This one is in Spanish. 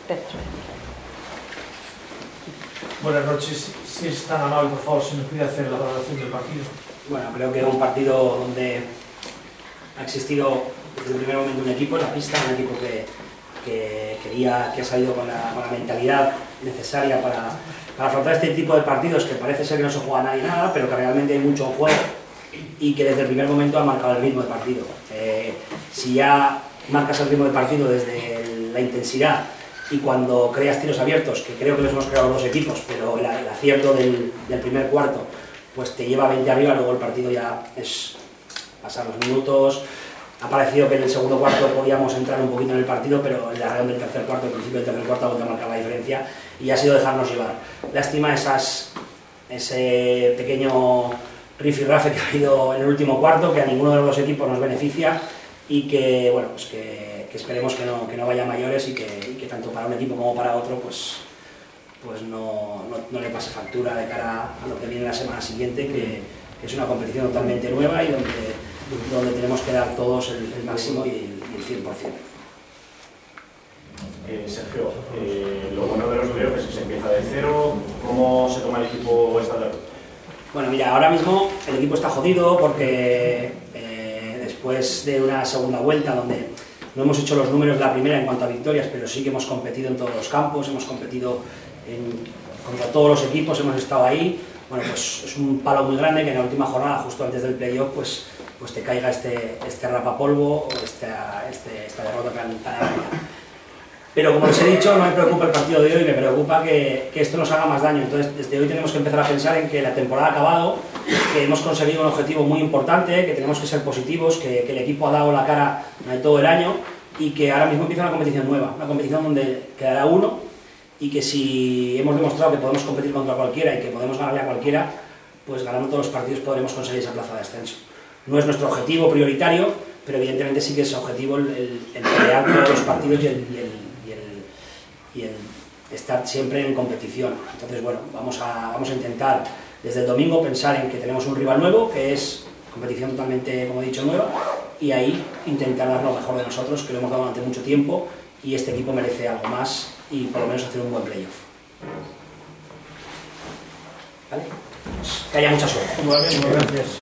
Buenas noches. Si es tan amable, por favor, si me pide hacer la valoración del partido. Bueno, creo que es un partido donde ha existido desde el primer momento un equipo en la pista, un equipo que ha salido con la mentalidad necesaria para afrontar este tipo de partidos que parece ser que no se juega nadie nada, pero que realmente hay mucho en juego y que desde el primer momento ha marcado el ritmo de partido. Si ya marcas el ritmo de partido desde la intensidad y cuando creas tiros abiertos, que creo que los hemos creado los dos equipos, pero el acierto del primer cuarto pues te lleva 20 arriba, luego el partido ya es pasar los minutos. Ha parecido que en el segundo cuarto podíamos entrar un poquito en el partido, pero en la reunión del tercer cuarto, el principio del tercer cuarto, ha vuelto a marcar la diferencia y ha sido dejarnos llevar. Lástima ese pequeño rifirrafe que ha habido en el último cuarto, que a ninguno de los dos equipos nos beneficia y que, bueno, pues que esperemos que no vaya a mayores y que tanto para un equipo como para otro pues no le pase factura de cara a lo que viene la semana siguiente, que es una competición totalmente nueva y donde tenemos que dar todos el máximo y el 100%. Sergio, lo bueno de los playoffs es que se empieza de cero. ¿Cómo se toma el equipo esta derrota? Bueno, mira, ahora mismo el equipo está jodido porque después de una segunda vuelta donde no hemos hecho los números de la primera en cuanto a victorias, pero sí que hemos competido en todos los campos, hemos competido contra todos los equipos, hemos estado ahí. Bueno, pues es un palo muy grande que en la última jornada, justo antes del playoff, pues te caiga este rapapolvo o esta derrota tan amplia. Pero como les he dicho, no me preocupa el partido de hoy, me preocupa que esto nos haga más daño. Entonces, desde hoy tenemos que empezar a pensar en que la temporada ha acabado, que hemos conseguido un objetivo muy importante, que tenemos que ser positivos, que el equipo ha dado la cara todo el año y que ahora mismo empieza una competición nueva, una competición donde quedará uno y que si hemos demostrado que podemos competir contra cualquiera y que podemos ganarle a cualquiera, pues ganando todos los partidos podremos conseguir esa plaza de ascenso. No es nuestro objetivo prioritario, pero evidentemente sí que es objetivo el pelear todos los partidos y el estar siempre en competición. Entonces, bueno, vamos a intentar desde el domingo pensar en que tenemos un rival nuevo, que es competición totalmente, como he dicho, nueva, y ahí intentar dar lo mejor de nosotros, que lo hemos dado durante mucho tiempo, y este equipo merece algo más y por lo menos hacer un buen playoff. ¿Vale? Pues que haya mucha suerte. Muy bien, gracias.